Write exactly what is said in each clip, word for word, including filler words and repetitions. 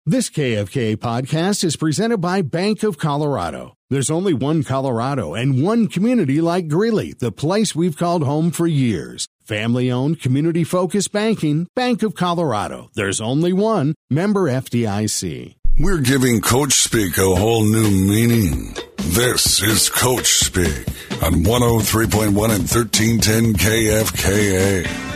This K F K A podcast is presented by Bank of Colorado. There's only one Colorado and one community like Greeley, the place we've called home for years. Family-owned, community-focused banking, Bank of Colorado. There's only one. Member F D I C. We're giving Coach Speak a whole new meaning. This is Coach Speak on one oh three point one and thirteen ten K F K A.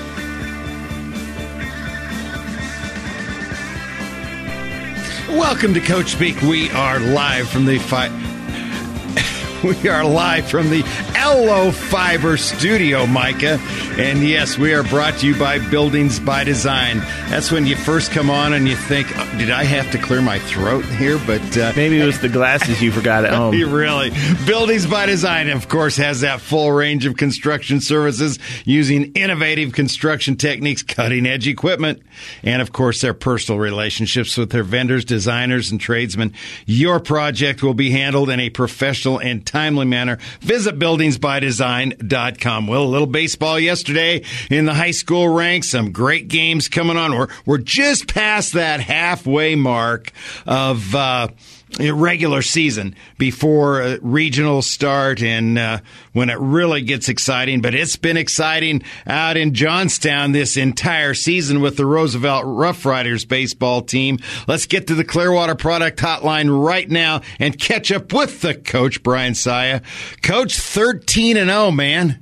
Welcome to Coach Speak. We are live from the fi- we are live from the L O Fiber studio, Micah. And yes, we are brought to you by Buildings by Design. That's when you first come on and you think, oh, did I have to clear my throat here? But uh, maybe it was the glasses you forgot at home. Really. Buildings by Design, of course, has that full range of construction services using innovative construction techniques, cutting-edge equipment, and, of course, their personal relationships with their vendors, designers, and tradesmen. Your project will be handled in a professional and timely manner. Visit buildings by design dot com. Well, a little baseball yesterday in the high school ranks. Some great games coming on. We're, we're just past that halfway mark of uh, regular season before uh, regionals start and uh, when it really gets exciting. But it's been exciting out in Johnstown this entire season with the Roosevelt Rough Riders baseball team. Let's get to the Clearwater Product Hotline right now and catch up with the coach, Brian Saya. Coach, thirteen and oh, man.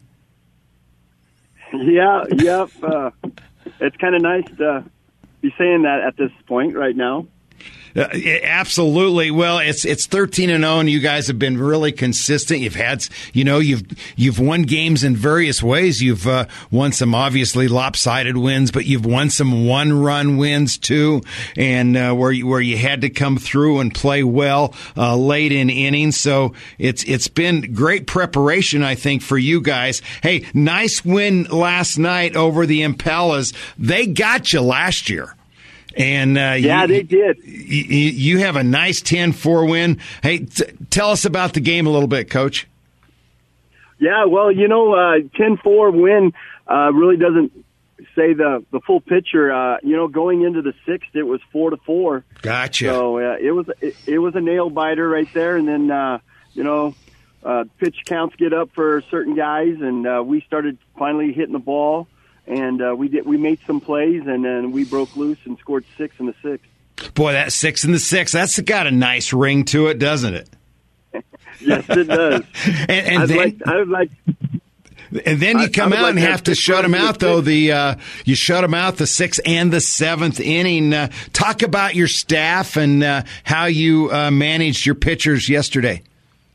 Yeah, yep. Uh, it's kind of nice to be saying that at this point right now. Uh, absolutely. Well, it's it's thirteen and oh, and you guys have been really consistent. You've had, you know, you've you've won games in various ways. You've uh, won some obviously lopsided wins, but you've won some one-run wins too, and uh, where you, where you had to come through and play well uh, late in innings. So it's it's been great preparation, I think, for you guys. Hey, nice win last night over the Impalas. They got you last year. And uh, yeah, you, they did. You, you have a nice ten four win. Hey, t- tell us about the game a little bit, Coach. Yeah, well, you know, uh, ten four win uh, really doesn't say the, the full picture. Uh, you know, going into the sixth, it was four to four. Gotcha. So uh, it was it, it was a nail biter right there, and then uh, you know, uh, pitch counts get up for certain guys, and uh, we started finally hitting the ball. And uh, we did. We made some plays, and then we broke loose and scored six in the sixth. Boy, that six in the sixth, that's got a nice ring to it, doesn't it? Yes, it does. and and I'd then, like, I would like. And then you come out like and have to shut them out, though. The uh, you shut them out the sixth and the seventh inning. Uh, talk about your staff and uh, how you uh, managed your pitchers yesterday.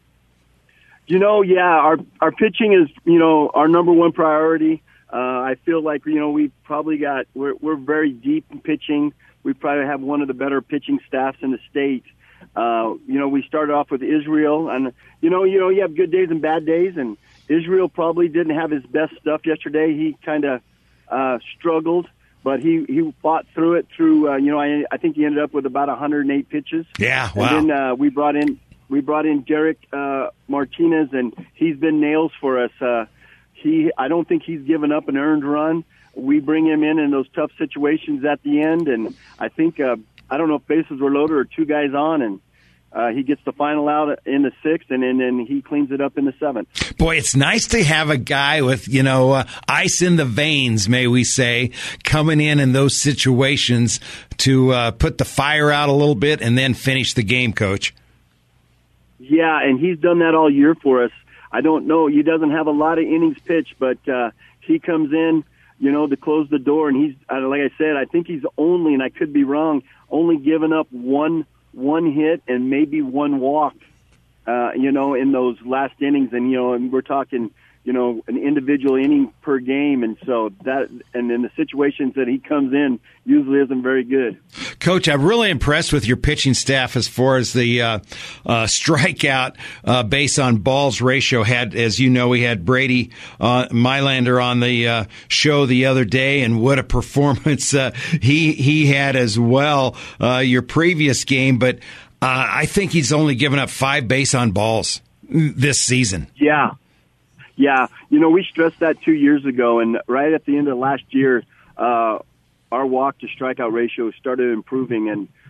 You know, yeah, our our pitching is you know our number one priority. Uh, I feel like, you know, we've probably got, we're, we're very deep in pitching. We probably have one of the better pitching staffs in the state. Uh, you know, we started off with Israel, and, you know, you know, you have good days and bad days, and Israel probably didn't have his best stuff yesterday. He kind of uh, struggled, but he, he fought through it through, uh, you know, I, I think he ended up with about one hundred eight pitches. Yeah, wow. And then uh, we brought in, we brought in Derek uh, Martinez, and he's been nails for us. Uh, He, I don't think he's given up an earned run. We bring him in in those tough situations at the end, and I think uh, I don't know if bases were loaded or two guys on, and uh, he gets the final out in the sixth, and then and he cleans it up in the seventh. Boy, it's nice to have a guy with you know uh, ice in the veins, may we say, coming in in those situations to uh, put the fire out a little bit and then finish the game, Coach. Yeah, and he's done that all year for us. I don't know. He doesn't have a lot of innings pitched, but uh, he comes in, you know, to close the door. And he's, uh, like I said, I think he's only, and I could be wrong, only given up one one hit and maybe one walk, uh, you know, in those last innings. And, you know, and we're talking, you know, an individual inning per game. And so that, and in the situations that he comes in, usually isn't very good. Coach, I'm really impressed with your pitching staff as far as the uh, uh, strikeout uh, base on balls ratio. Had, as you know, we had Brady uh, Mylander on the uh, show the other day, and what a performance uh, he he had as well. Uh, your previous game, but uh, I think he's only given up five base on balls this season. Yeah. Yeah, you know, we stressed that two years ago, and right at the end of last year, uh, our walk to strikeout ratio started improving, and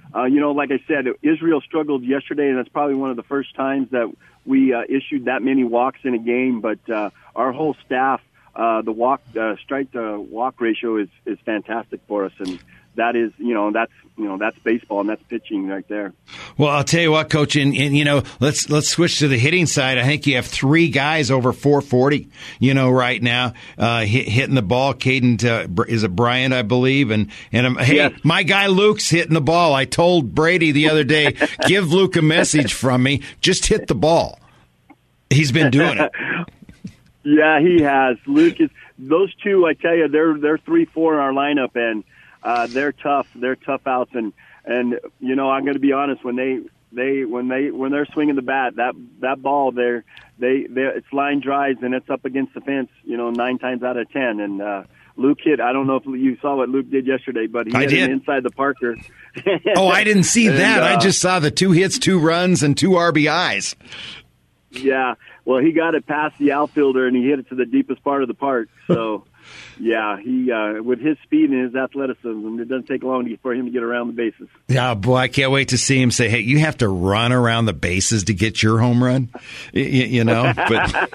uh, you know, like I said, Israel struggled yesterday, and that's probably one of the first times that we uh, issued that many walks in a game. But uh, our whole staff, uh, the walk uh, strike to walk ratio is is fantastic for us, and that is, you know, that's you know that's baseball and that's pitching right there. Well, I'll tell you what, Coach, and, and you know, let's let's switch to the hitting side. I think you have three guys over four forty, you know, right now, uh, hit, hitting the ball. Caden, uh, is it Bryant, I believe, and and um, hey, yes. My guy Luke's hitting the ball. I told Brady the other day, give Luke a message from me. Just hit the ball. He's been doing it. Yeah, he has. Luke is those two. I tell you, they're they're three four in our lineup, and uh, they're tough. They're tough outs, and and you know I'm going to be honest. When they they when they when they're swinging the bat, that that ball there, they they it's line drives and it's up against the fence. You know, nine times out of ten, and uh, Luke hit. I don't know if you saw what Luke did yesterday, but he I hit did. Him inside the Parker. Oh, I didn't see and, that. Uh, I just saw the two hits, two runs, and two R B Is. Yeah, well, he got it past the outfielder, and he hit it to the deepest part of the park. So, yeah, he uh, with his speed and his athleticism, it doesn't take long for him to get around the bases. Yeah, boy, I can't wait to see him say, hey, you have to run around the bases to get your home run, you, you know? But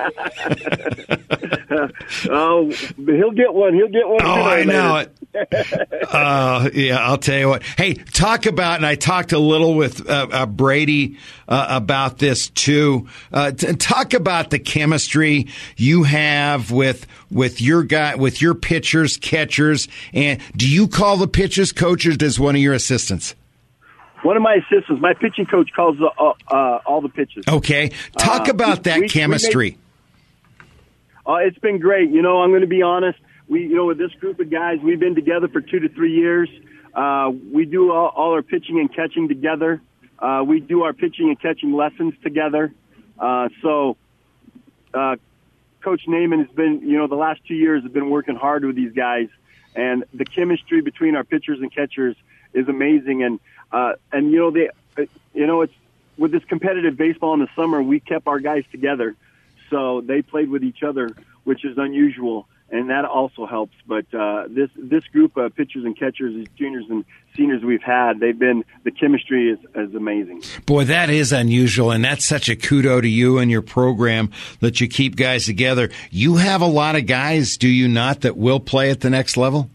oh, but he'll get one. He'll get one. Oh, I know it. uh, yeah, I'll tell you what. Hey, talk about, and I talked a little with uh, uh, Brady uh, about this too. Uh, t- talk about the chemistry you have with with your guy, with your pitchers, catchers, and do you call the pitches, coaches? Does one of your assistants? One of my assistants, my pitching coach, calls uh, uh, all the pitches. Okay, talk uh, about that we, chemistry. We made, uh, it's been great. You know, I'm going to be honest. We, you know, with this group of guys, we've been together for two to three years. Uh, we do all, all our pitching and catching together. Uh, we do our pitching and catching lessons together. Uh, so, uh, Coach Naiman has been, you know, the last two years have been working hard with these guys, and the chemistry between our pitchers and catchers is amazing. And uh, and you know, they, you know, it's with this competitive baseball in the summer, we kept our guys together, so they played with each other, which is unusual. And that also helps. But uh, this this group of pitchers and catchers, these juniors and seniors we've had, they've been, the chemistry is, is amazing. Boy, that is unusual, and that's such a kudo to you and your program that you keep guys together. You have a lot of guys, do you not, that will play at the next level?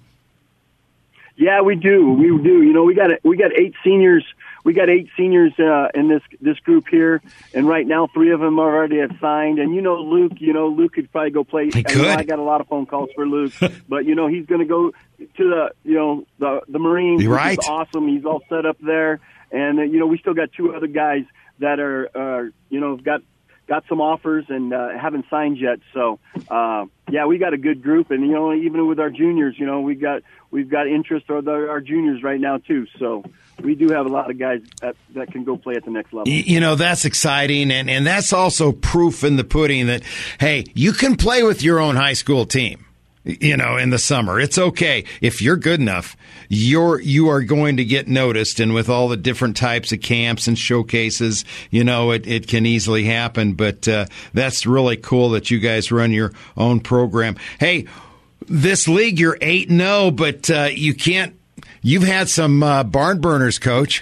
Yeah, we do. We do. You know, we got we got eight seniors. We got eight seniors uh, in this this group here, and right now three of them already have signed. And you know, Luke, you know, Luke could probably go play. He I, could. know I got a lot of phone calls for Luke, but you know, he's going to go to the you know the the Marines. You're which right. is awesome. He's all set up there, and uh, you know, we still got two other guys that are uh, you know got got some offers and uh, haven't signed yet. So uh, yeah, we got a good group, and you know, even with our juniors, you know, we got we've got interest with our, our juniors right now too. So. We do have a lot of guys that, that can go play at the next level. You know, that's exciting, and, and that's also proof in the pudding that, hey, you can play with your own high school team, you know, in the summer. It's okay. If you're good enough, you're, you are going to get noticed, and with all the different types of camps and showcases, you know, it, it can easily happen. But uh, that's really cool that you guys run your own program. Hey, this league, you're eight and oh, but uh, you can't. You've had some uh, barn burners, Coach.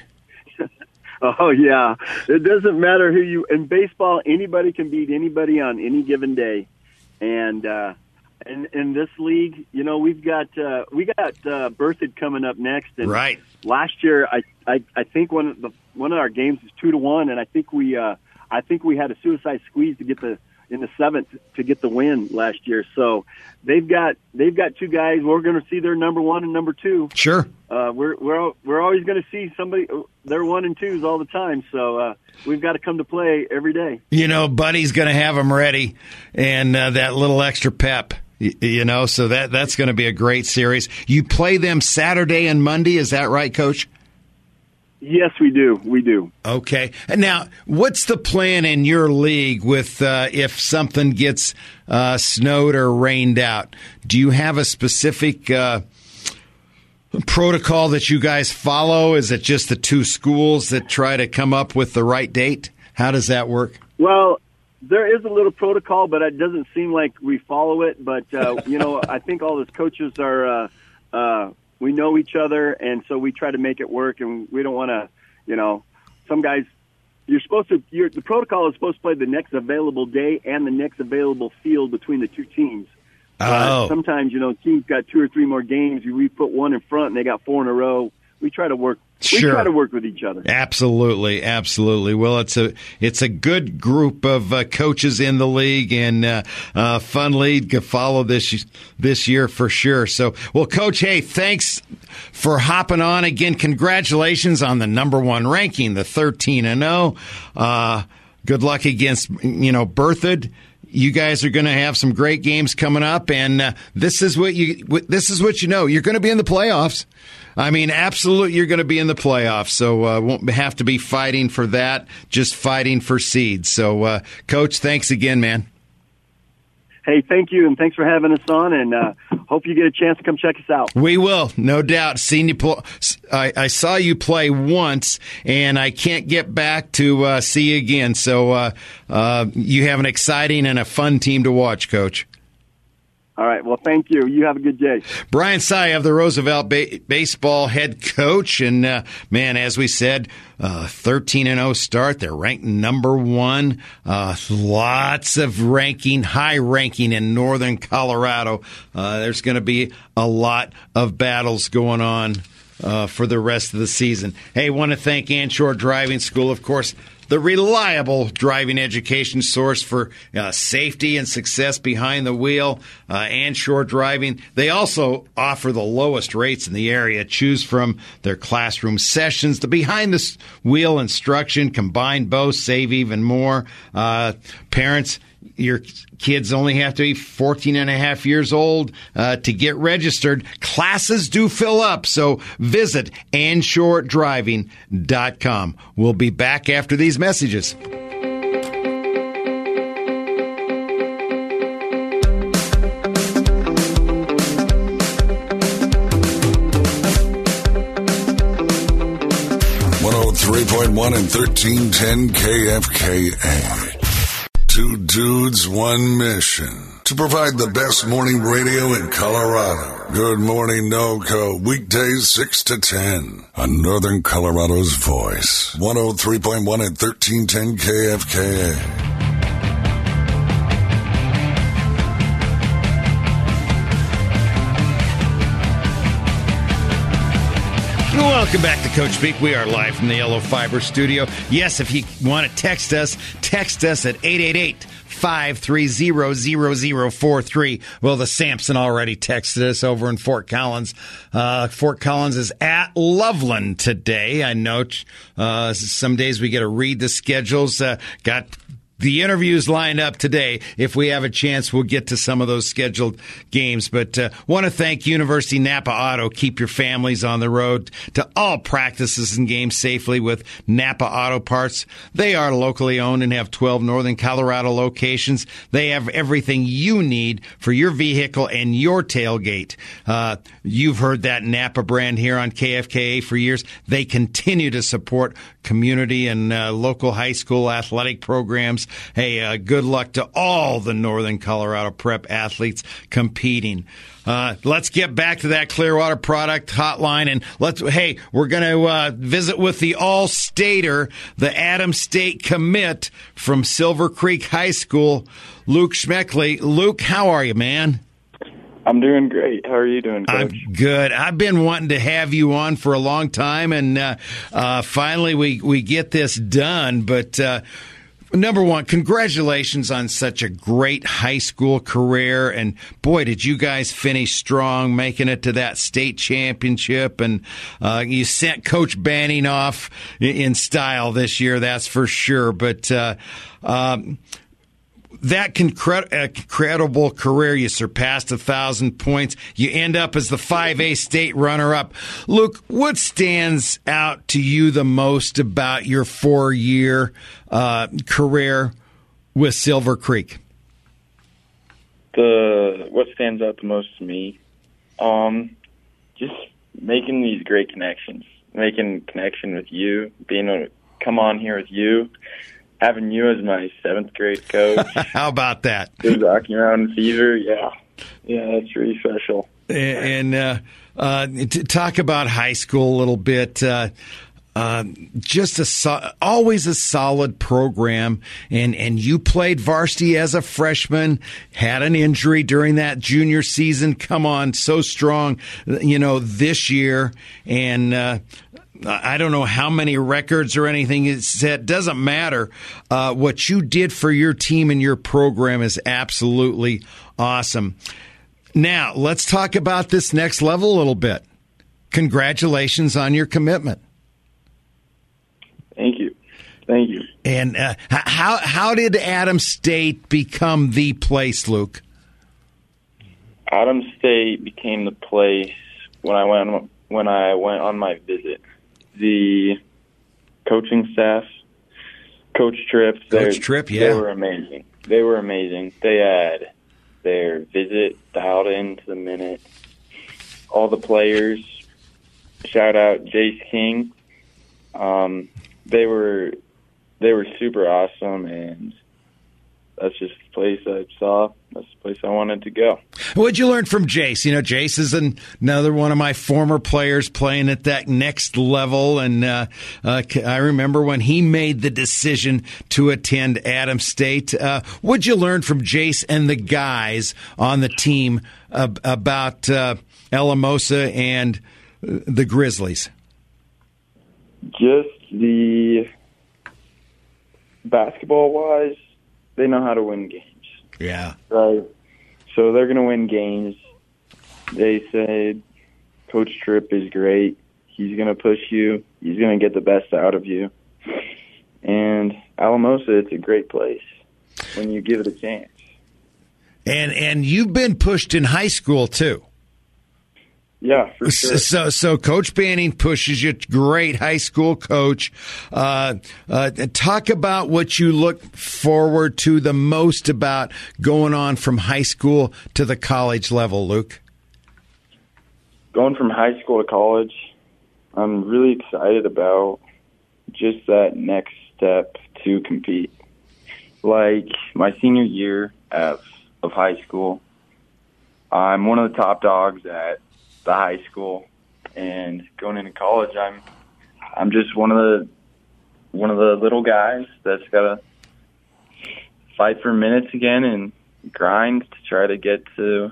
Oh, yeah. It doesn't matter who you – in baseball, anybody can beat anybody on any given day. And uh, in, in this league, you know, we've got uh, we got uh, Berthoud coming up next. And right. Last year, I, I, I think one of, the, one of our games was two to one, and I think we uh, I think we had a suicide squeeze to get the – in the seventh to get the win last year. So they've got they've got two guys. We're going to see their number one and number two. Sure. Uh, we're we're we're always going to see somebody their one and twos all the time. So uh, we've got to come to play every day. You know, Buddy's going to have them ready, and uh, that little extra pep. Y- you know, so that that's going to be a great series. You play them Saturday and Monday. Is that right, Coach? Yes, we do. We do. Okay. And now, what's the plan in your league with uh, if something gets uh, snowed or rained out? Do you have a specific uh, protocol that you guys follow? Is it just the two schools that try to come up with the right date? How does that work? Well, there is a little protocol, but it doesn't seem like we follow it. But, uh, you know, I think all those coaches are uh, uh, – we know each other, and so we try to make it work. And we don't want to, you know, some guys. You're supposed to. You're, the protocol is supposed to play the next available day and the next available field between the two teams. Oh. Uh, sometimes, you know, teams got two or three more games. We put one in front, and they got four in a row. We try to work. Sure. We try to work with each other. Absolutely, absolutely. Well, it's a it's a good group of uh, coaches in the league, and uh, uh, fun league to follow this this year for sure. So, well, Coach, hey, thanks for hopping on again. Congratulations on the number one ranking, the thirteen and zero. Uh, good luck against you know Berthoud. You guys are going to have some great games coming up, and uh, this is what you this is what you know. You're going to be in the playoffs. I mean, absolutely, you're going to be in the playoffs, so uh, won't have to be fighting for that, just fighting for seeds. So, uh, Coach, thanks again, man. Hey, thank you, and thanks for having us on, and uh, hope you get a chance to come check us out. We will, no doubt. Seen you pl- I, I saw you play once, and I can't get back to uh, see you again. So uh, uh, you have an exciting and a fun team to watch, Coach. All right. Well, thank you. You have a good day. Brian Sayav, the Roosevelt ba- baseball head coach. And, uh, man, as we said, uh, thirteen and oh start. They're ranked number one. Uh, lots of ranking, high ranking in northern Colorado. Uh, there's going to be a lot of battles going on uh, for the rest of the season. Hey, want to thank Anshore Driving School, of course, the reliable driving education source for uh, safety and success behind the wheel, uh, Anshore Driving. They also offer the lowest rates in the area. Choose from their classroom sessions, the behind-the-wheel instruction, combine both, save even more. Uh, parents, your kids only have to be fourteen and a half years old uh, to get registered. Classes do fill up, so visit anshore driving dot com. We'll be back after these messages. one oh three point one and thirteen ten K F K A. Two dudes, one mission. To provide the best morning radio in Colorado. Good Morning NoCo, weekdays six to ten. On Northern Colorado's voice. one oh three point one and thirteen ten K F K A. Welcome back to Coach Speak. We are live from the Yellow Fiber studio. Yes, if you want to text us, text us at eight eight eight, five three zero, zero zero four three. Well, the Sampson already texted us over in Fort Collins. Uh, Fort Collins is at Loveland today. I know uh, some days we get to read the schedules. Uh, got the interviews lined up today. If we have a chance, we'll get to some of those scheduled games. But uh, want to thank University Napa Auto. Keep your families on the road to all practices and games safely with Napa Auto Parts. They are locally owned and have twelve Northern Colorado locations. They have everything you need for your vehicle and your tailgate. Uh, you've heard that Napa brand here on K F K A for years. They continue to support community and uh, local high school athletic programs. Hey, uh, good luck to all the Northern Colorado prep athletes competing. Uh, let's get back to that Clearwater product hotline, and let's. Hey, we're going to uh, visit with the All-Stater, the Adams State commit from Silver Creek High School, Luke Schmeckley. Luke, how are you, man? I'm doing great. How are you doing, Coach? I'm good. I've been wanting to have you on for a long time, and uh, uh, finally we, we get this done. But uh, number one, congratulations on such a great high school career. And, boy, did you guys finish strong, making it to that state championship. And uh, you sent Coach Banning off in style this year, that's for sure. But uh, um, that concre- incredible career, you surpassed a thousand points. You end up as the five A state runner-up. Luke, what stands out to you the most about your four-year uh, career with Silver Creek? The what stands out the most to me, um, just making these great connections, making connection with you, being able to come on here with you. Having you as my seventh grade coach. How about that? Just rocking around in Fever, yeah. Yeah, that's really special. And uh, uh, to talk about high school a little bit. Uh, Uh, just a so- always a solid program, and, and you played varsity as a freshman, had an injury during that junior season. Come on, so strong, you know, this year, and uh, I don't know how many records or anything it said. Doesn't matter. Uh, what you did for your team and your program is absolutely awesome. Now, let's talk about this next level a little bit. Congratulations on your commitment. Thank you. Thank you. And uh, how how did Adams State become the place, Luke? Adams State became the place when I went on, when I went on my visit. The coaching staff, Coach Tripp, Coach Tripp, yeah, they were amazing. They were amazing. They had their visit dialed in to the minute. All the players, shout out Jace King. Um, They were they were super awesome, and that's just the place I saw. That's the place I wanted to go. What'd you learn from Jace? You know, Jace is an, another one of my former players playing at that next level, and uh, uh, I remember when he made the decision to attend Adams State. Uh, what'd you learn from Jace and the guys on the team uh, about uh, Alamosa and the Grizzlies? Just the basketball-wise, they know how to win games. Yeah. Right. So they're going to win games. They said Coach Tripp is great. He's going to push you. He's going to get the best out of you. And Alamosa, it's a great place when you give it a chance. And and you've been pushed in high school, too. Yeah, for sure. So, so Coach Banning pushes you. Great high school coach. Uh, uh, talk about what you look forward to the most about going on from high school to the college level, Luke. Going from high school to college, I'm really excited about just that next step to compete. Like my senior year of, of high school, I'm one of the top dogs at the high school, and going into college, I'm I'm just one of the one of the little guys that's got to fight for minutes again and grind to try to get to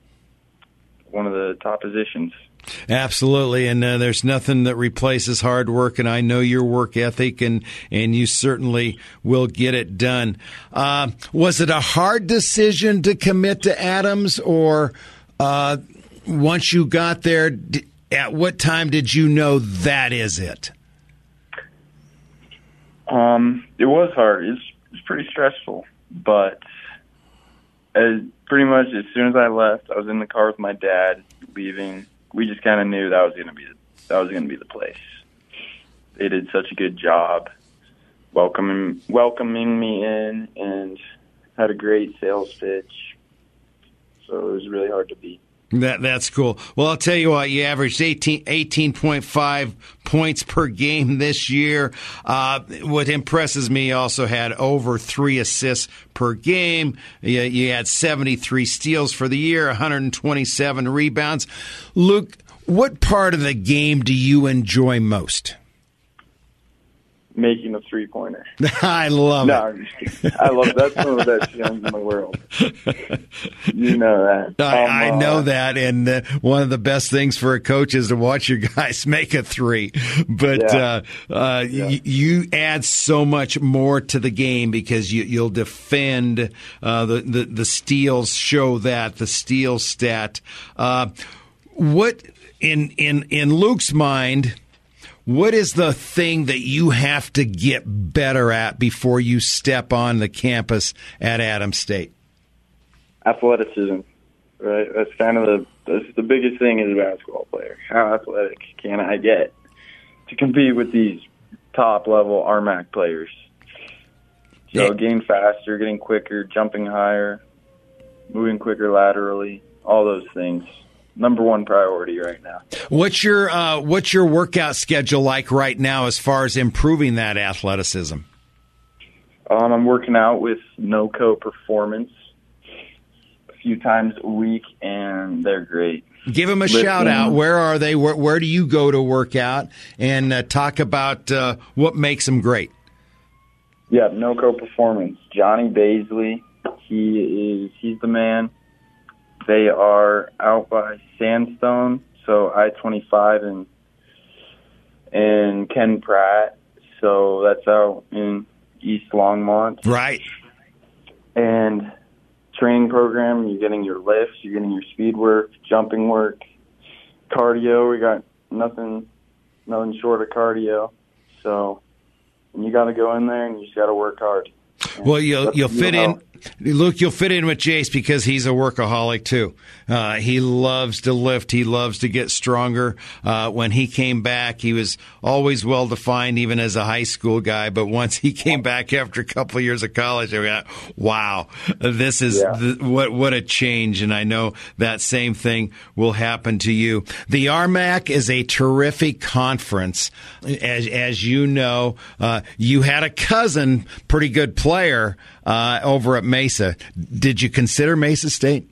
one of the top positions. Absolutely, and uh, there's nothing that replaces hard work, and I know your work ethic, and, and you certainly will get it done. Uh, was it a hard decision to commit to Adams, or uh, once you got there, at what time did you know that is it? Um, it was hard. It's it's pretty stressful, but as pretty much as soon as I left, I was in the car with my dad leaving. We just kind of knew that was going to be that was going to be the place. They did such a good job welcoming welcoming me in, and had a great sales pitch. So it was really hard to beat. That that's cool. Well, I'll tell you what, you averaged eighteen point five points per game this year. Uh, what impresses me, also had over three assists per game. You, you had seventy-three steals for the year, one hundred twenty-seven rebounds. Luke, what part of the game do you enjoy most? Making a three-pointer. I love no, it. I'm just kidding. I love that's one of the best feelings in the world. You know that. I, Um, I know uh, that, and uh, one of the best things for a coach is to watch your guys make a three. But Yeah. uh, uh, Yeah. y- you add so much more to the game because you, you'll defend. Uh, the, the the steals show that, the steal stat. Uh, what in in in Luke's mind? What is the thing that you have to get better at before you step on the campus at Adams State? Athleticism, right? That's kind of the that's the biggest thing as a basketball player. How athletic can I get to compete with these top-level R M A C players? So Yeah. getting faster, getting quicker, jumping higher, moving quicker laterally, all those things. Number one priority right now. What's your uh, what's your workout schedule like right now as far as improving that athleticism? Um, I'm working out with NoCo Performance a few times a week, and they're great. Give them a lifting. shout out. Where are they? Where, where do you go to work out? And uh, talk about uh, what makes them great. Yeah, NoCo Performance. Johnny Baisley, he is he's the man. They are out by Sandstone, so I twenty-five and and Ken Pratt. So that's out in East Longmont. Right. And training program, you're getting your lifts, you're getting your speed work, jumping work, cardio. We got nothing, nothing short of cardio. So you got to go in there and you just got to work hard. And well, you'll you'll fit in. Help. Luke, you'll fit in with Jace because he's a workaholic too. Uh, he loves to lift. He loves to get stronger. Uh, when he came back, he was always well defined, even as a high school guy. But once he came back after a couple of years of college, I got, wow, this is Yeah. the, what what a change. And I know that same thing will happen to you. The R M A C is a terrific conference, as as you know. Uh, you had a cousin, pretty good player, uh, over at Mesa. Did you consider Mesa State?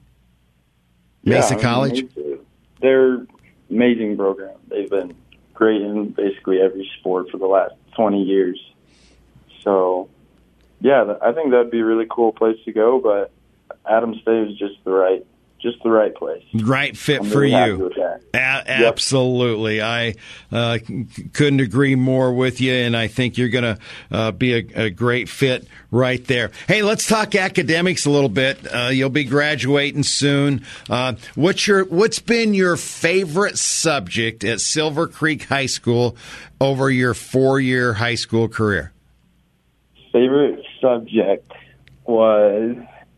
Mesa Yeah, I mean, College? Mesa, they're amazing program. They've been great in basically every sport for the last twenty years. So, yeah, I think that'd be a really cool place to go, but Adams State is just the right just the right place. Right fit I'm for really happy you. with that. A- Yep. Absolutely. I uh, c- couldn't agree more with you, and I think you're going to uh, be a, a great fit right there. Hey, let's talk academics a little bit. Uh, you'll be graduating soon. Uh, what's your What's been your favorite subject at Silver Creek High School over your four-year high school career? Favorite subject was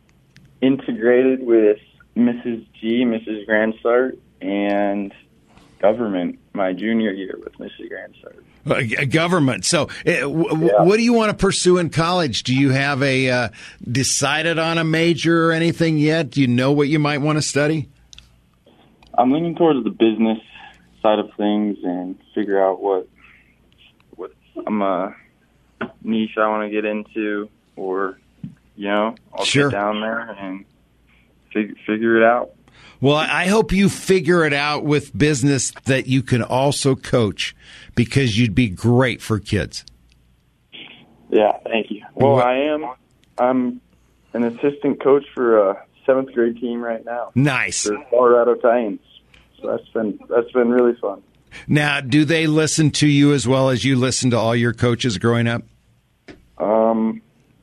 integrated with Missus G, Missus Grandsart, and government my junior year with Missus Grandsart. Uh, government. So, uh, w- w- Yeah. what do you want to pursue in college? Do you have a uh, decided on a major or anything yet? Do you know what you might want to study? I'm leaning towards the business side of things and figure out what what I'm a niche I want to get into, or you know, I'll Sure. get down there and fig- figure it out. Well, I hope you figure it out with business that you can also coach, because you'd be great for kids. Yeah, thank you. Well, What- I am. I'm an assistant coach for a seventh grade team right now. Nice. For Colorado Titans. So that's been that's been really fun. Now, do they listen to you as well as you listen to all your coaches growing up? Um,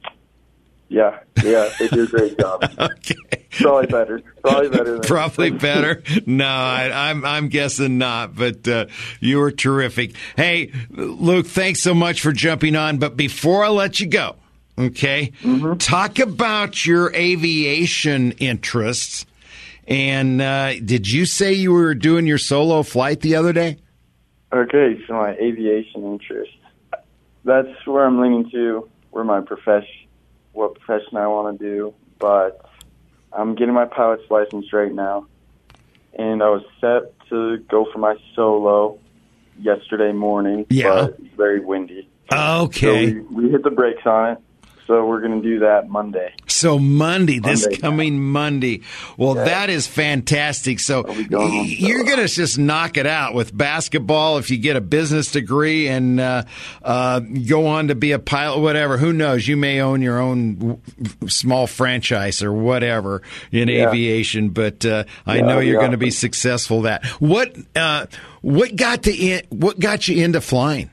yeah, yeah, they do a great job. Okay. Probably better. Probably better. Than Probably better. No, I, I'm I'm guessing not. But uh, you were terrific. Hey, Luke, thanks so much for jumping on. But before I let you go, okay, Mm-hmm. talk about your aviation interests. And uh, did you say you were doing your solo flight the other day? Okay, so my aviation interest. That's where I'm leaning to, where my profession, what profession I want to do. But I'm getting my pilot's license right now, and I was set to go for my solo yesterday morning. Yeah. But it's very windy. Okay. So we, we hit the brakes on it. So we're going to do that Monday. So Monday, this Monday. coming Monday. Well, Yeah. that is fantastic. So I'll be going on y- you're solo. going to just knock it out with basketball if you get a business degree and uh, uh, go on to be a pilot, whatever. Who knows? You may own your own w- small franchise or whatever in Yeah. aviation, but uh, I Yeah, know that'd be you're going to be awesome. successful. That what uh, what got to in, what got you into flying?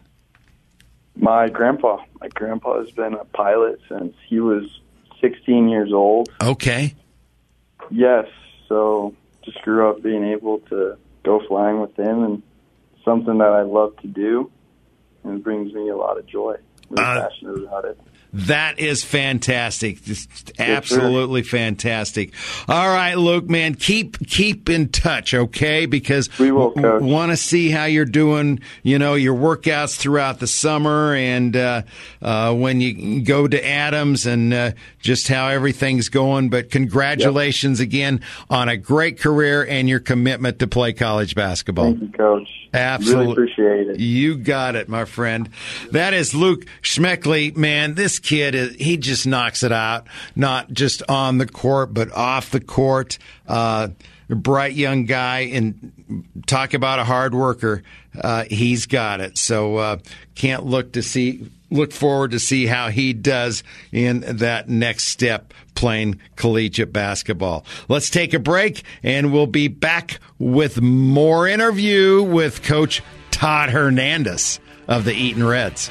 My grandpa. My grandpa has been a pilot since he was sixteen years old. Okay. Yes, so just grew up being able to go flying with him, and something that I love to do, and it brings me a lot of joy. Really Uh, passionate about it. That is fantastic. Just absolutely fantastic. All right, Luke, man, keep keep in touch, okay? Because We will, Coach. want to see how you're doing, you know, your workouts throughout the summer, and uh, uh, when you go to Adams, and uh, just how everything's going. But congratulations again on a great career and your commitment to play college basketball. Thank you, Coach. Absolutely. Really appreciate it. You got it, my friend. That is Luke Schmeckley. Man, this kid, is, he just knocks it out, not just on the court, but off the court. Uh, bright young guy, and talk about a hard worker. Uh, he's got it. So uh, can't look to see look forward to see how he does in that next step playing collegiate basketball. Let's take a break, and we'll be back with more interview with Coach Todd Hernandez of the Eaton Reds.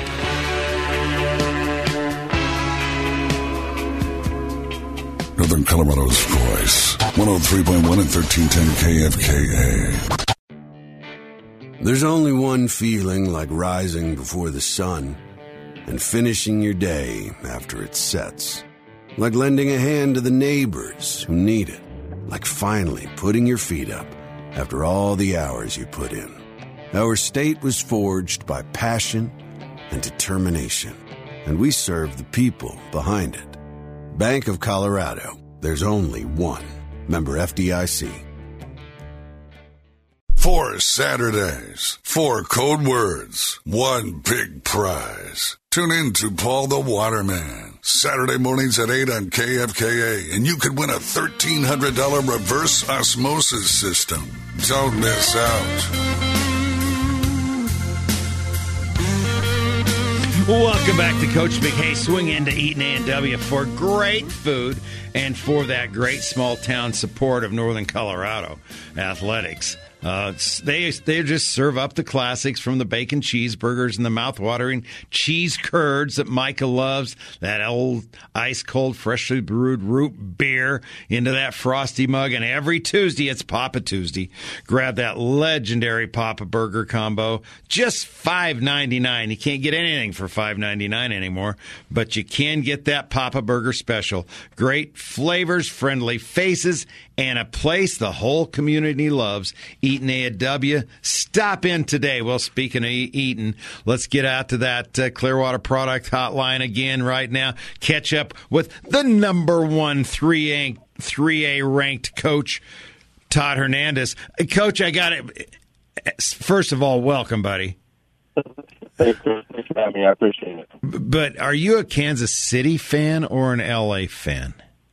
Northern Colorado's voice, one oh three point one and thirteen ten K F K A. There's only one feeling like rising before the sun and finishing your day after it sets. Like lending a hand to the neighbors who need it. Like finally putting your feet up after all the hours you put in. Our state was forged by passion and determination, and we serve the people behind it. Bank of Colorado. There's only one. Member F D I C. Four Saturdays, four code words, one big prize. Tune in to Paul the Waterman, Saturday mornings at eight on K F K A, and you could win a thirteen hundred dollars reverse osmosis system. Don't miss out. Welcome back to Coach Big. Hey, swing into Eaton A and W for great food and for that great small town support of Northern Colorado athletics. Uh, they they just serve up the classics, from the bacon cheeseburgers and the mouth-watering cheese curds that Micah loves, that old ice-cold, freshly brewed root beer into that frosty mug, and every Tuesday it's Papa Tuesday. Grab that legendary Papa Burger combo, just five ninety-nine. You can't get anything for five ninety-nine anymore, but you can get that Papa Burger special. Great flavors, friendly faces, and a place the whole community loves. Eaton A and W. Stop in today. Well, speaking of Eaton, let's get out to that uh, Clearwater product hotline again right now. Catch up with the number one three A ranked coach, Todd Hernandez. Coach, I got it. First of all, welcome, buddy. Thanks for, thanks for having me. I appreciate it. But are you a Kansas City fan or an L A fan?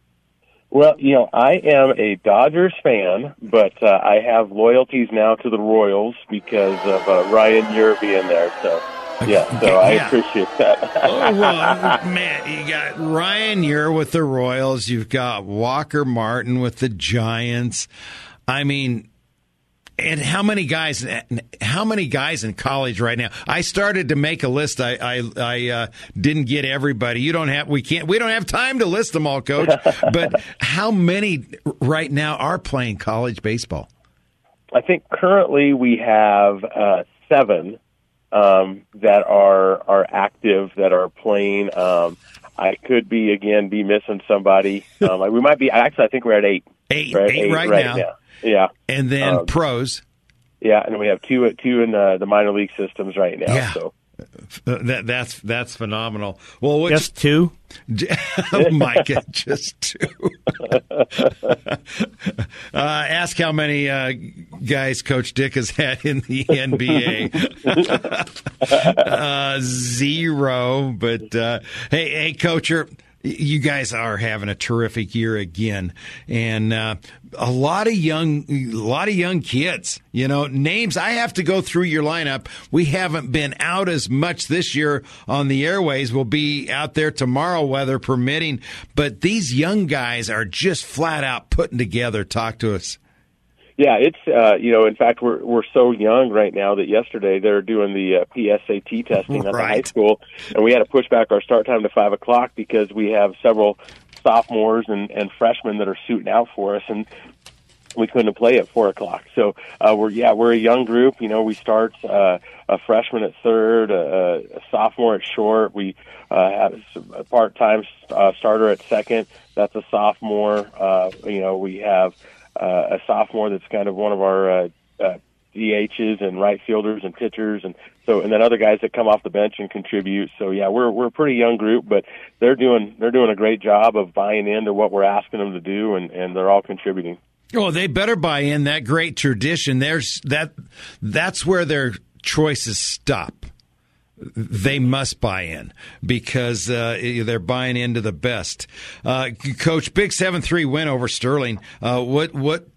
Well, you know, I am a Dodgers fan, but uh, I have loyalties now to the Royals because of uh, Ryan Ure being there. So, yeah, so I yeah. appreciate that. Oh, well, man, you got Ryan Ure with the Royals. You've got Walker Martin with the Giants. I mean, and how many guys? How many guys in college right now? I started to make a list. I I, I uh, didn't get everybody. You don't have. We can't. We don't have time to list them all, Coach. But how many right now are playing college baseball? I think currently we have uh, seven um, that are are active, that are playing. Um, I could be again be missing somebody. Um, we might be. Actually, I think we're at eight. Eight, right, eight, eight right, right now. now. Yeah, and then um, pros. Yeah, and we have two two in the, the minor league systems right now. Yeah. So that that's that's phenomenal. Well, which, just two, oh, Micah, just two. uh, ask how many uh, guys Coach Dick has had in the N B A. uh, zero, but uh, hey, hey, Coach, you're, you guys are having a terrific year again, and uh, a lot of young, a lot of young kids. You know, names. I have to go through your lineup. We haven't been out as much this year on the airways. We'll be out there tomorrow, weather permitting. But these young guys are just flat out putting together. Talk to us. Yeah, it's uh, you know, in fact, we're we're so young right now that yesterday they're doing the uh, P S A T testing at right. the high school, and we had to push back our start time to five o'clock because we have several sophomores and, and freshmen that are suiting out for us, and we couldn't play at four o'clock. So uh, we're yeah, we're a young group. You know, we start uh, a freshman at third, a, a sophomore at short. We uh, have a part-time uh, starter at second. That's a sophomore. Uh, you know, we have. Uh, a sophomore that's kind of one of our uh, uh, D Hs and right fielders and pitchers, and so and then other guys that come off the bench and contribute. So yeah, we're we're a pretty young group, but they're doing they're doing a great job of buying into what we're asking them to do, and, and they're all contributing. Oh, they better buy in. That great tradition. There's that. That's where their choices stop. They must buy in because uh, they're buying into the best. Uh, Coach, big seven three win over Sterling. Uh, what what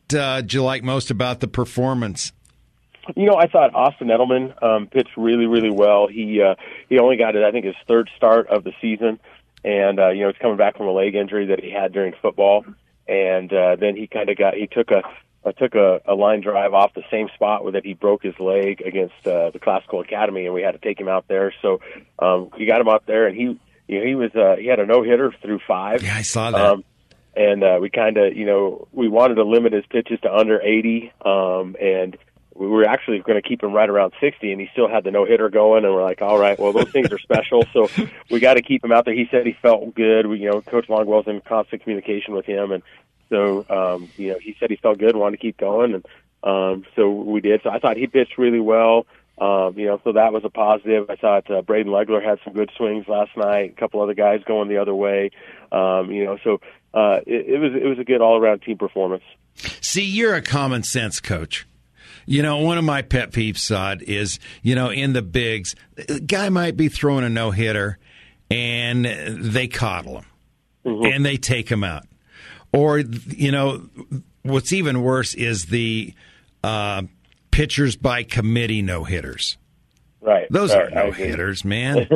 uh, did you like most about the performance? You know, I thought Austin Edelman um, pitched really, really well. He uh, he only got, I think, his third start of the season, and uh, you know, he's coming back from a leg injury that he had during football, and uh, then he kind of got he took a uh, took a, a line drive off the same spot where that he broke his leg against uh, the Classical Academy, and we had to take him out there. So um, we got him out there, and he you know, he was uh, he had a no hitter through five. Yeah, I saw that. Um, and uh, we kind of you know we wanted to limit his pitches to under eighty, um, and we were actually going to keep him right around sixty, and he still had the no-hitter going, and we're like, all right, well, those things are special, so we got to keep him out there. He said he felt good. We, you know, Coach Longwell's in constant communication with him, and so, um, you know, he said he felt good and wanted to keep going, and um, so we did. So I thought he pitched really well, um, you know, so that was a positive. I thought uh, Braden Legler had some good swings last night, a couple other guys going the other way, um, you know, so uh, it, it was it was a good all-around team performance. See, you're a common sense coach. You know, one of my pet peeves, Sod, is, you know, in the bigs, the guy might be throwing a no-hitter, and they coddle him, mm-hmm. and they take him out. Or, you know, what's even worse is the uh, pitchers by committee no-hitters. Right. Those right, are no-hitters, man.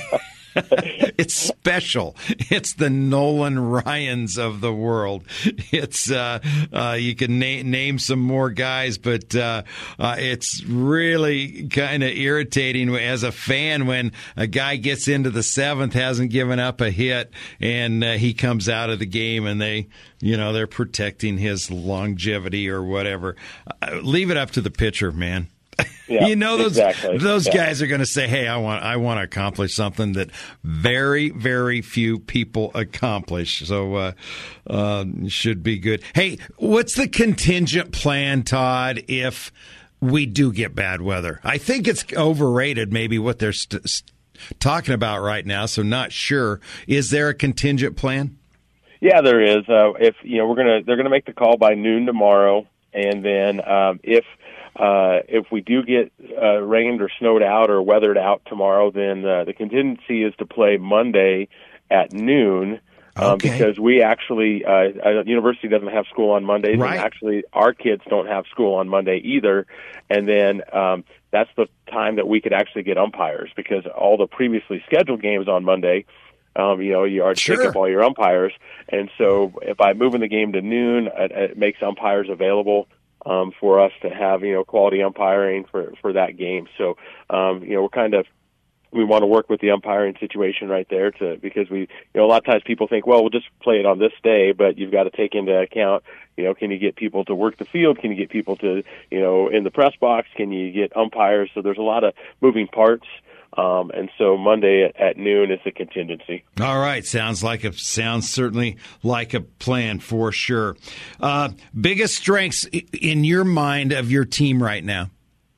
It's special. It's the Nolan Ryans of the world. It's uh, uh, you can na- name some more guys, but uh, uh, it's really kind of irritating as a fan when a guy gets into the seventh, hasn't given up a hit, and uh, he comes out of the game, and they, you know, they're protecting his longevity or whatever. Uh, leave it up to the pitcher, man. Yeah, you know those exactly. those yeah. guys are going to say, "Hey, I want I want to accomplish something that very very few people accomplish." So uh, uh, should be good. Hey, what's the contingent plan, Todd? If we do get bad weather, I think it's overrated. Maybe what they're st- st- talking about right now. So not sure. Is there a contingent plan? Yeah, there is. Uh, if you know, we're gonna they're gonna make the call by noon tomorrow, and then um, if Uh, if we do get uh, rained or snowed out or weathered out tomorrow, then uh, the contingency is to play Monday at noon um, okay. because we actually, uh, uh, university doesn't have school on Mondays, right. and actually our kids don't have school on Monday either. And then um, that's the time that we could actually get umpires because all the previously scheduled games on Monday, Um, you know, you already sure. pick up all your umpires. And so by moving the game to noon, it, it makes umpires available. Um, for us to have, you know, quality umpiring for, for that game. So, um, you know, we're kind of, we want to work with the umpiring situation right there to, because we, you know, a lot of times people think, well, we'll just play it on this day, but you've got to take into account, you know, can you get people to work the field? Can you get people to, you know, in the press box? Can you get umpires? So there's a lot of moving parts. Um, and so Monday at, at noon is the contingency. All right. Sounds like a sounds certainly like a plan for sure. Uh, biggest strengths in your mind of your team right now?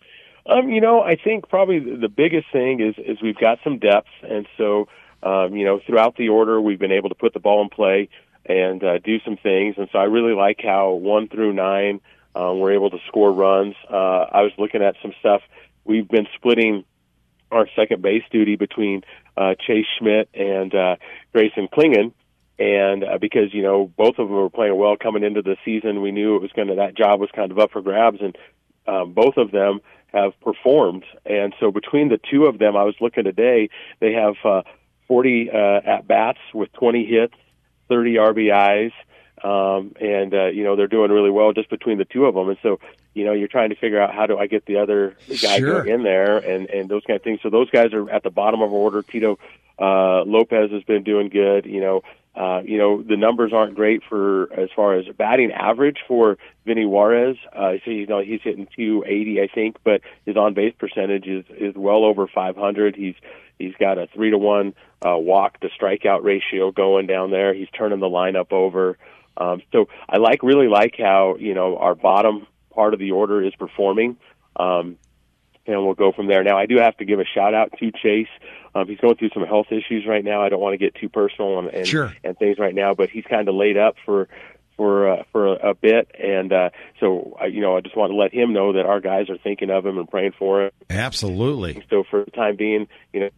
Um, you know, I think probably the biggest thing is, is we've got some depth. And so, um, you know, throughout the order, we've been able to put the ball in play and uh, do some things. And so I really like how one through nine, uh, we're able to score runs. Uh, I was looking at some stuff. We've been splitting our second base duty between uh, Chase Schmidt and uh, Grayson Klingen. And uh, because, you know, both of them were playing well coming into the season, we knew it was going to, that job was kind of up for grabs. And um, both of them have performed. And so between the two of them, I was looking today, they have uh, forty uh, at-bats with twenty hits, thirty R B Is. Um, and, uh, you know, they're doing really well just between the two of them. And so, you know, you're trying to figure out how do I get the other guy sure. in there and, and those kind of things. So those guys are at the bottom of our order. Tito uh, Lopez has been doing good. You know, uh, you know, the numbers aren't great for as far as batting average for Vinny Juarez. Uh, so, you know, he's hitting two eighty, I think, but his on-base percentage is, is well over five hundred. He's He's got a three to one uh, walk to strikeout ratio going down there. He's turning the lineup over. Um, so I like really like how, you know, our bottom part of the order is performing, um, and we'll go from there. Now, I do have to give a shout-out to Chase. Um, he's going through some health issues right now. I don't want to get too personal and, and, sure. and things right now, but he's kind of laid up for for uh, for a, a bit, and uh, so, uh, you know, I just want to let him know that our guys are thinking of him and praying for him. Absolutely. And so for the time being, you know,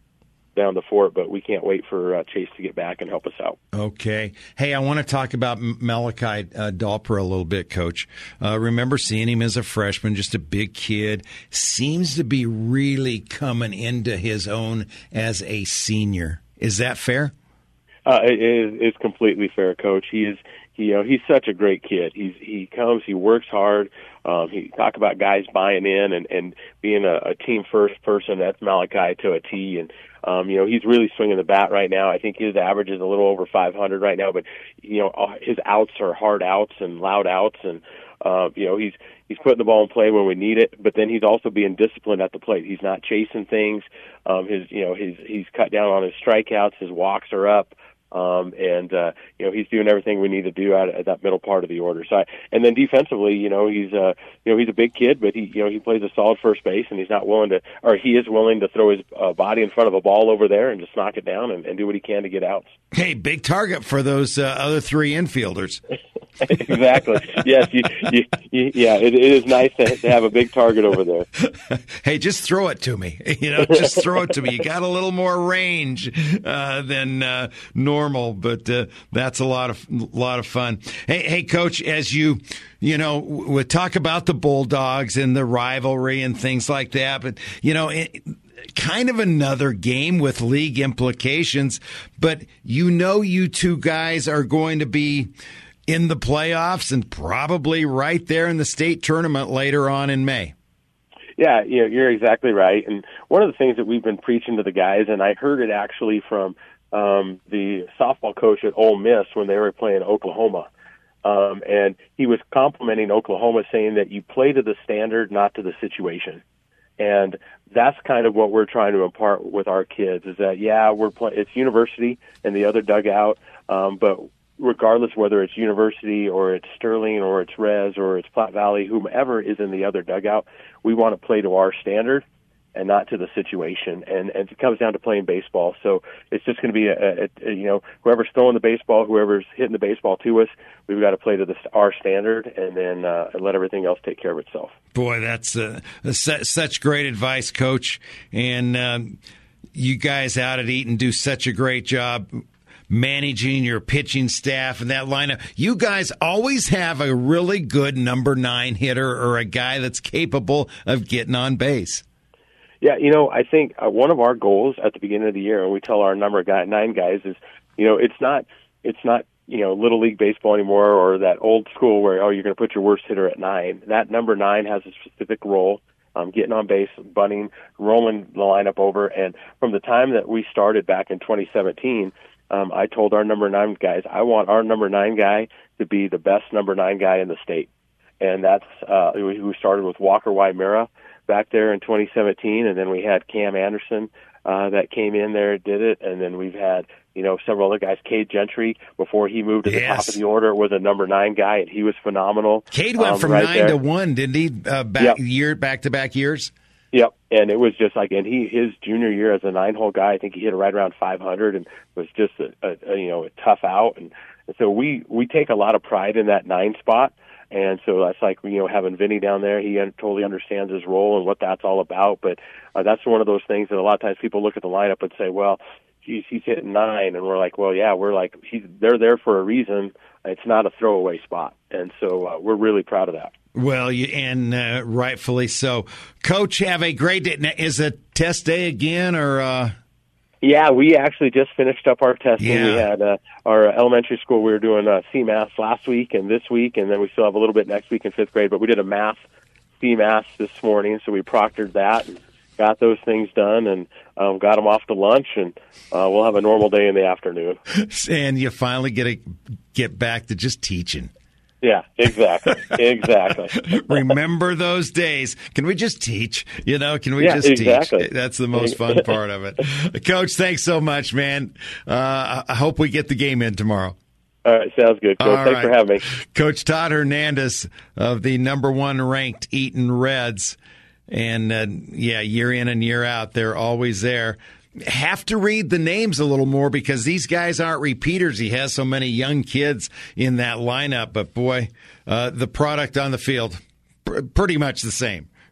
down the fort, but we can't wait for uh, Chase to get back and help us out. Okay. Hey, I want to talk about Malachi uh, Dalper a little bit, Coach. Uh, remember seeing him as a freshman, just a big kid. Seems to be really coming into his own as a senior. Is that fair? Uh, it is it's completely fair, Coach. He is, he, you know, he's such a great kid. He's he comes, he works hard. Um, he talk about guys buying in and, and being a, a team first person. That's Malachi to a T. And um, you know, he's really swinging the bat right now. I think his average is a little over five hundred right now. But you know, his outs are hard outs and loud outs, and uh, you know, he's he's putting the ball in play when we need it. But then he's also being disciplined at the plate. He's not chasing things. Um, his you know, his he's cut down on his strikeouts. His walks are up. Um, and, uh, you know, he's doing everything we need to do at, at that middle part of the order. So, I, and then defensively, you know, he's, uh, you know, he's a big kid, but he, you know, he plays a solid first base, and he's not willing to, or he is willing to throw his uh, body in front of a ball over there and just knock it down and, and do what he can to get outs. Hey, big target for those uh, other three infielders. Exactly. Yes. You, you, you, yeah. It, it is nice to, to have a big target over there. Hey, just throw it to me. You know, just throw it to me. You got a little more range uh, than uh, normal, but uh, that's a lot of lot of fun. Hey, hey, Coach, as you you know, we talk about the Bulldogs and the rivalry and things like that, but you know. It, kind of another game with league implications, but you know you two guys are going to be in the playoffs and probably right there in the state tournament later on in May. Yeah, you know, you're exactly right. And one of the things that we've been preaching to the guys, and I heard it actually from um, the softball coach at Ole Miss when they were playing Oklahoma. Um, and he was complimenting Oklahoma, saying that you play to the standard, not to the situation. And that's kind of what we're trying to impart with our kids is that, yeah, we're play- it's university and the other dugout, um, but regardless whether it's university or it's Sterling or it's Rez or it's Platte Valley, whomever is in the other dugout, we want to play to our standard and not to the situation. And, and it comes down to playing baseball. So it's just going to be, a, a, a, you know, whoever's throwing the baseball, whoever's hitting the baseball to us, we've got to play to the, our standard and then uh, and let everything else take care of itself. Boy, that's uh, such great advice, Coach. And um, you guys out at Eaton do such a great job managing your pitching staff and that lineup. You guys always have a really good number nine hitter or a guy that's capable of getting on base. Yeah, you know, I think uh, one of our goals at the beginning of the year, and we tell our number guy, nine guys, is, you know, it's not, it's not, you know, Little League baseball anymore or that old school where, oh, you're going to put your worst hitter at nine. That number nine has a specific role, um, getting on base, bunting, rolling the lineup over. And from the time that we started back in twenty seventeen, um, I told our number nine guys, I want our number nine guy to be the best number nine guy in the state. And that's, uh, we, we started with Walker Wymera back there in twenty seventeen, and then we had Cam Anderson uh, that came in there and did it, and then we've had, you know, several other guys. Cade Gentry, before he moved to the yes. top of the order, was a number nine guy, and he was phenomenal. Cade went um, from right nine there. to one, didn't he? Uh, back yep. year, back to back years. Yep, and it was just like, and he his junior year as a nine hole guy, I think he hit right around five hundred, and was just a, a, a you know a tough out, and, and so we we take a lot of pride in that nine spot. And so that's like, you know, having Vinny down there, he totally understands his role and what that's all about. But uh, that's one of those things that a lot of times people look at the lineup and say, well, geez, he's hitting nine. And we're like, well, yeah, we're like, he's, they're there for a reason. It's not a throwaway spot. And so uh, we're really proud of that. Well, you, and uh, rightfully so. Coach, have a great day. Now, is it test day again or uh... – Yeah, we actually just finished up our testing. Yeah. We had uh, our elementary school, we were doing uh, C M A S last week and this week, and then we still have a little bit next week in fifth grade, but we did a math C M A S this morning, so we proctored that and got those things done and um, got them off to lunch, and uh, we'll have a normal day in the afternoon. And you finally get to get back to just teaching. Yeah, exactly, exactly. Remember those days. Can we just teach? You know, can we yeah, just exactly. teach? That's the most fun part of it. Coach, thanks so much, man. Uh, I hope we get the game in tomorrow. All right, sounds good. Coach, All thanks right. for having me. Coach Todd Hernandez of the number one ranked Eaton Reds. And, uh, yeah, year in and year out, they're always there. Have to read the names a little more because these guys aren't repeaters. He has so many young kids in that lineup. But, boy, uh, the product on the field, pr- pretty much the same.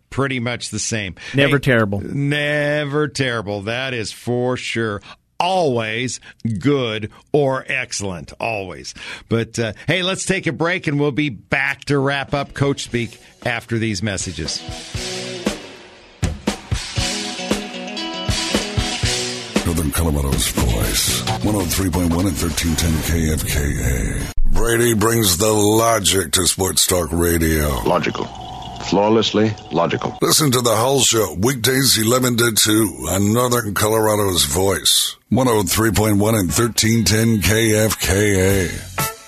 pretty much the same. Never hey, terrible. Never terrible. That is for sure. Always good or excellent. Always. But, uh, hey, let's take a break, and we'll be back to wrap up Coach Speak after these messages. Northern Colorado's voice. one oh three point one and thirteen ten K F K A. Brady brings the logic to Sports Talk Radio. Logical. Flawlessly logical. Listen to the Hull Show, weekdays eleven to two on Northern Colorado's voice. one oh three point one and thirteen ten K F K A.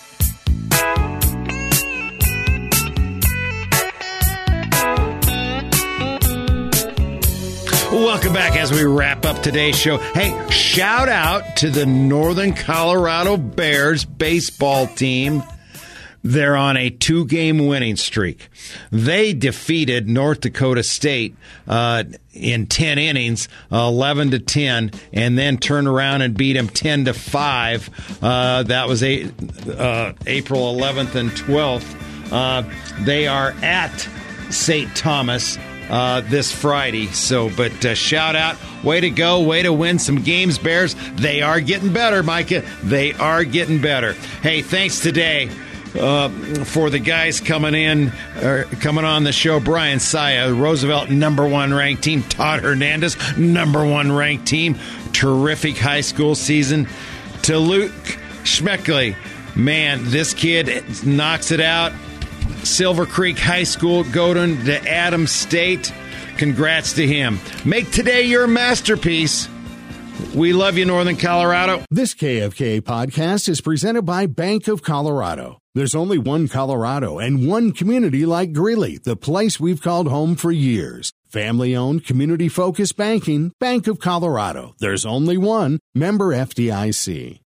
Welcome back as we wrap up today's show. Hey, shout out to the Northern Colorado Bears baseball team. They're on a two-game winning streak. They defeated North Dakota State uh, in ten innings, eleven to ten, and then turned around and beat them ten to five. Uh, that was a, uh, April eleventh and twelfth. Uh, they are at Saint Thomas uh, this Friday. So, but uh, shout out, way to go, way to win some games, Bears. They are getting better, Micah. They are getting better. Hey, thanks today. Uh, for the guys coming in, uh, coming on the show, Brian Saya, Roosevelt number one ranked team, Todd Hernandez number one ranked team, terrific high school season. To Luke Schmeckley, man, this kid knocks it out. Silver Creek High School, Godin to Adams State. Congrats to him. Make today your masterpiece. We love you, Northern Colorado. This K F K A podcast is presented by Bank of Colorado. There's only one Colorado and one community like Greeley, the place we've called home for years. Family-owned, community-focused banking, Bank of Colorado. There's only one. Member F D I C.